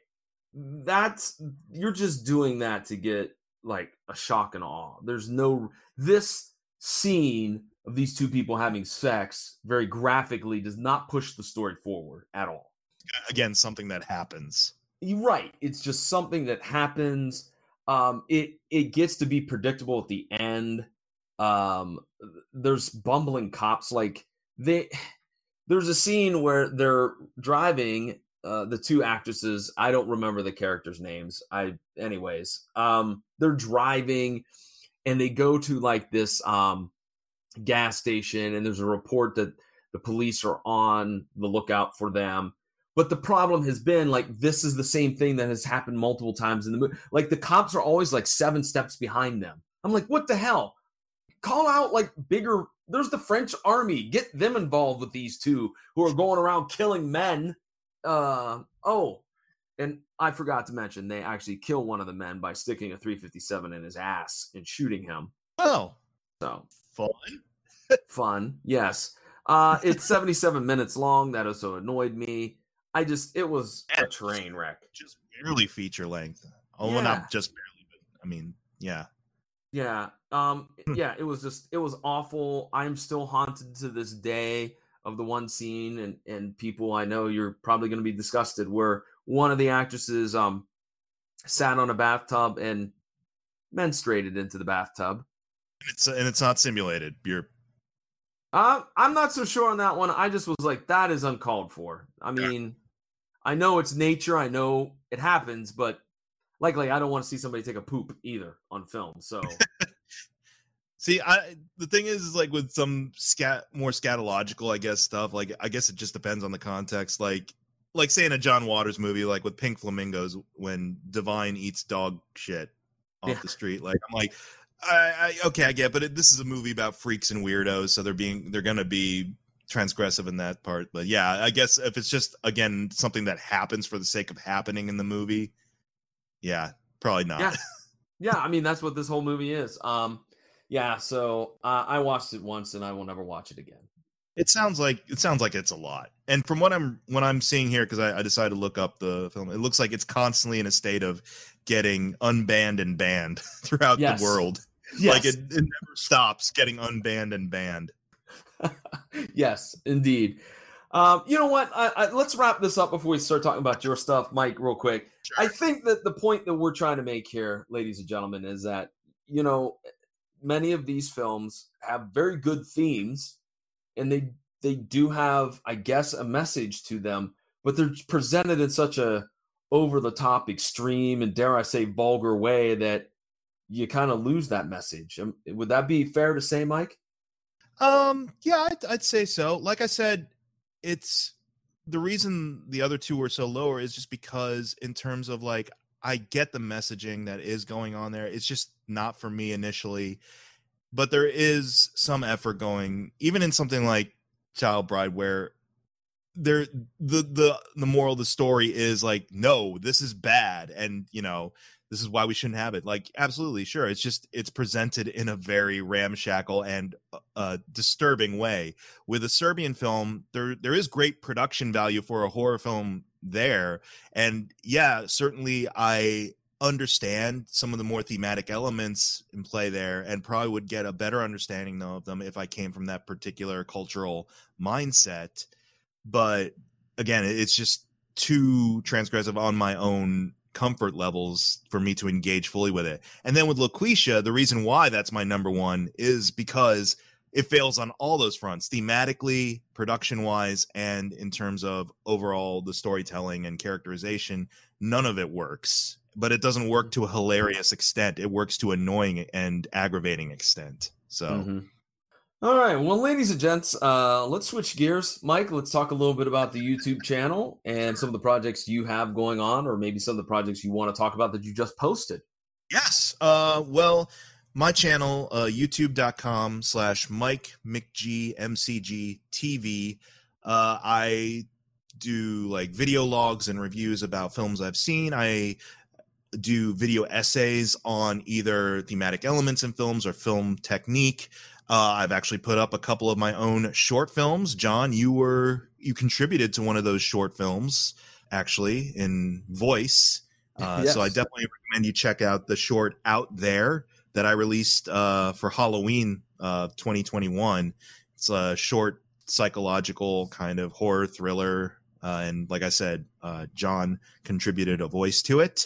you're just doing that to get like a shock and awe. This scene of these two people having sex very graphically does not push the story forward at all. Again, something that happens. You're right. It's just something that happens. It gets to be predictable at the end. There's bumbling cops. Like there's a scene where they're driving, the two actresses, I don't remember the characters' names. They're driving and they go to like this gas station, and there's a report that the police are on the lookout for them. But the problem has been, like, this is the same thing that has happened multiple times in the movie. Like, the cops are always like 7 steps behind them. I'm like, what the hell? Call out like bigger. There's the French army. Get them involved with these two who are going around killing men. And I forgot to mention, they actually kill one of the men by sticking a .357 in his ass and shooting him. Oh, so fun. Yes. It's 77 minutes long. That also annoyed me. It was a train wreck. Just barely feature length. Oh, well, not just barely, but I mean, yeah. Yeah. It was awful. I'm still haunted to this day of the one scene, and people, I know you're probably going to be disgusted, where one of the actresses sat on a bathtub and menstruated into the bathtub. And it's not simulated. I'm not so sure on that one. I just was like, that is uncalled for. I mean, I know it's nature. I know it happens, but likely I don't want to see somebody take a poop either on film. So see, the thing is like with some more scatological, I guess, stuff, like, I guess it just depends on the context. Like say in a John Waters movie, like with Pink Flamingos, when Divine eats dog shit off the street. Like, I'm like, I get, but this is a movie about freaks and weirdos, so they're going to be transgressive in that part. But yeah, I guess if it's just, again, something that happens for the sake of happening in the movie, yeah, probably not. Yeah, I mean, that's what this whole movie is. So I watched it once and I will never watch it again. It sounds like it's a lot. And from what I'm seeing here, because I decided to look up the film, it looks like it's constantly in a state of getting unbanned and banned throughout the world. Yes. Like it never stops getting unbanned and banned. Yes, indeed. You know what? Let's wrap this up before we start talking about your stuff, Mike, real quick. Sure. I think that the point that we're trying to make here, ladies and gentlemen, is that, many of these films have very good themes, and they do have, I guess, a message to them, but they're presented in such a over-the-top, extreme, and dare I say vulgar way that you kind of lose that message. Would that be fair to say, Mike? Yeah, I'd say so. Like I said, it's the reason the other two were so lower is just because in terms of like, I get the messaging that is going on there. It's just not for me initially, but there is some effort going, even in something like Child Bride, where there the moral of the story is like, no, this is bad, and this is why we shouldn't have it. Like, absolutely, sure. It's just, it's presented in a very ramshackle and disturbing way. With a Serbian film, there is great production value for a horror film there. And yeah, certainly I understand some of the more thematic elements in play there, and probably would get a better understanding of them if I came from that particular cultural mindset. But again, it's just too transgressive on my own comfort levels for me to engage fully with it. And then with LaQuisha, the reason why that's my number one is because it fails on all those fronts, thematically, production wise, and in terms of overall the storytelling and characterization. None of it works, but it doesn't work to a hilarious extent. It works to annoying and aggravating extent. So All right, well, ladies and gents, let's switch gears. Mike, let's talk a little bit about the YouTube channel and some of the projects you have going on, or maybe some of the projects you want to talk about that you just posted. Yes. Well, my channel, youtube.com/Mike McG MCG TV. I do like video logs and reviews about films I've seen. I do video essays on either thematic elements in films or film technique. I've actually put up a couple of my own short films. John, you contributed to one of those short films, actually, in voice. Yes. So I definitely recommend you check out the short Out There that I released for Halloween 2021. It's a short psychological kind of horror thriller. And like I said, John contributed a voice to it.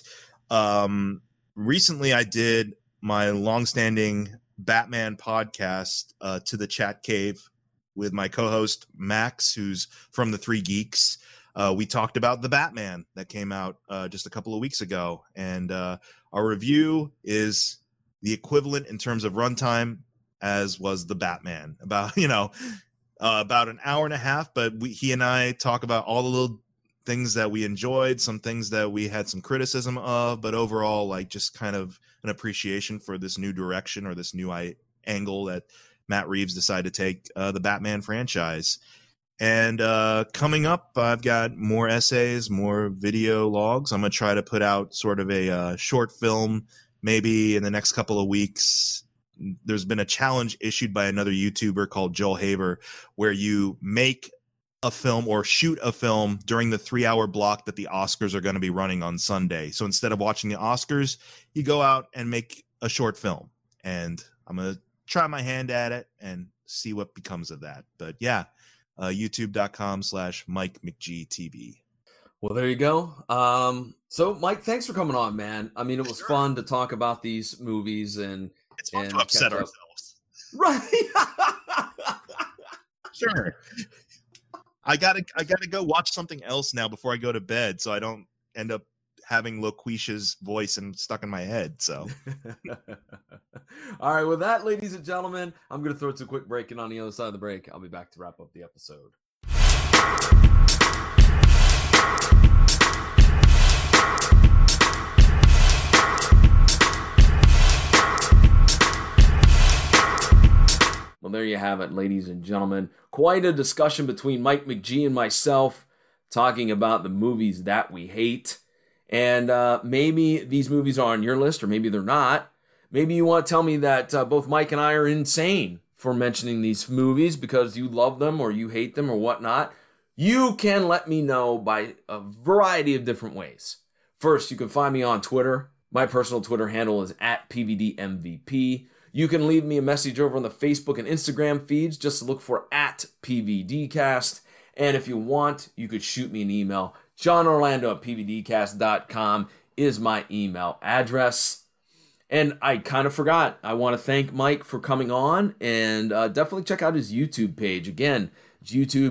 Recently, I did my longstanding Batman podcast, To the Chat Cave, with my co-host Max, who's from the Three Geeks. We talked about the Batman that came out just a couple of weeks ago, and our review is the equivalent in terms of runtime as was the Batman, about about an hour and a half. But he and I talk about all the little things that we enjoyed, some things that we had some criticism of, but overall, like, just kind of an appreciation for this new direction or this new angle that Matt Reeves decided to take the Batman franchise. And coming up, I've got more essays, more video logs. I'm going to try to put out sort of a short film maybe in the next couple of weeks. There's been a challenge issued by another YouTuber called Joel Haver, where you make a film or shoot a film during the 3-hour block that the Oscars are going to be running on Sunday. So instead of watching the Oscars, you go out and make a short film. And I'm going to try my hand at it and see what becomes of that. But yeah, youtube.com/Mike McG TV. Well, there you go. So Mike, thanks for coming on, man. I mean, it was fun to talk about these movies, and it's fun to upset ourselves. Right. Sure. I gotta go watch something else now before I go to bed, so I don't end up having LaQuisha's voice and stuck in my head. So, all right. With that, ladies and gentlemen, I'm gonna throw it to a quick break, and on the other side of the break, I'll be back to wrap up the episode. Well, there you have it, ladies and gentlemen. Quite a discussion between Mike McG and myself, talking about the movies that we hate. And maybe these movies are on your list, or maybe they're not. Maybe you want to tell me that both Mike and I are insane for mentioning these movies because you love them or you hate them or whatnot. You can let me know by a variety of different ways. First, you can find me on Twitter. My personal Twitter handle is @PVDMVP. You can leave me a message over on the Facebook and Instagram feeds. Just look for @PVDcast. And if you want, you could shoot me an email. JohnOrlando@PVDcast.com is my email address. And I kind of forgot. I want to thank Mike for coming on, and definitely check out his YouTube page. Again, it's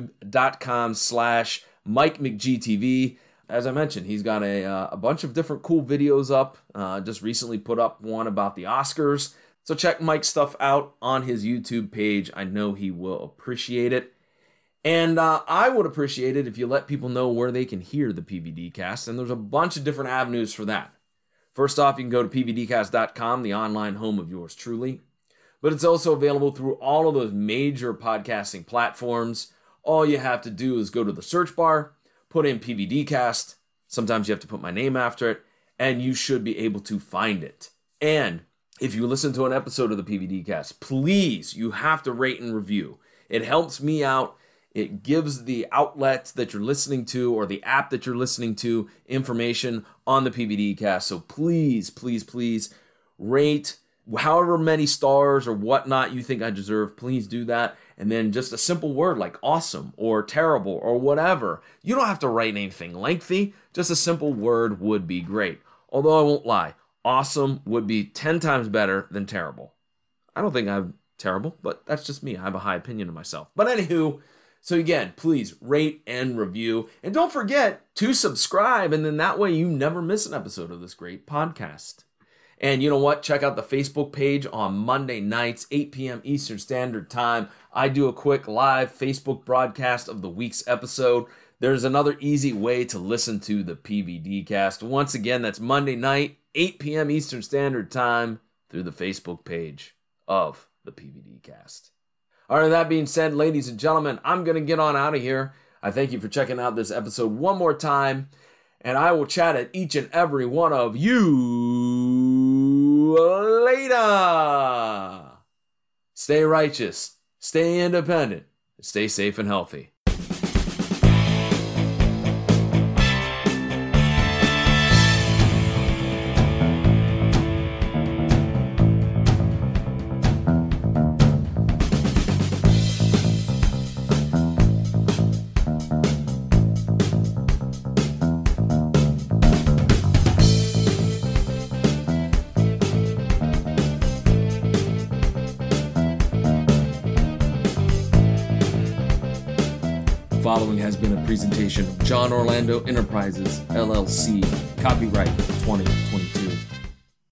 youtube.com/MikeMcGTV. As I mentioned, he's got a bunch of different cool videos up. Just recently put up one about the Oscars So check Mike's stuff out on his YouTube page. I know he will appreciate it. And I would appreciate it if you let people know where they can hear the PVD Cast. And there's a bunch of different avenues for that. First off, you can go to pvdcast.com, the online home of yours truly. But it's also available through all of those major podcasting platforms. All you have to do is go to the search bar, put in PVD Cast. Sometimes you have to put my name after it, and you should be able to find it. And if you listen to an episode of the PVD Cast, please, you have to rate and review. It helps me out. It gives the outlet that you're listening to or the app that you're listening to information on the PVD Cast. So please, please, please rate however many stars or whatnot you think I deserve. Please do that. And then just a simple word like awesome or terrible or whatever. You don't have to write anything lengthy. Just a simple word would be great. Although I won't lie, awesome would be 10 times better than terrible. I don't think I'm terrible, but that's just me. I have a high opinion of myself. But anywho, so again, please rate and review. And don't forget to subscribe, and then that way you never miss an episode of this great podcast. And you know what? Check out the Facebook page on Monday nights, 8 p.m. Eastern Standard Time. I do a quick live Facebook broadcast of the week's episode. There's another easy way to listen to the PVD Cast. Once again, that's Monday night, 8 p.m. Eastern Standard Time through the Facebook page of the PVD Cast. All right, that being said, ladies and gentlemen, I'm going to get on out of here. I thank you for checking out this episode one more time, and I will chat at each and every one of you later. Stay righteous, stay independent, stay safe and healthy. Following has been a presentation of John Orlando Enterprises, LLC, copyright 2022.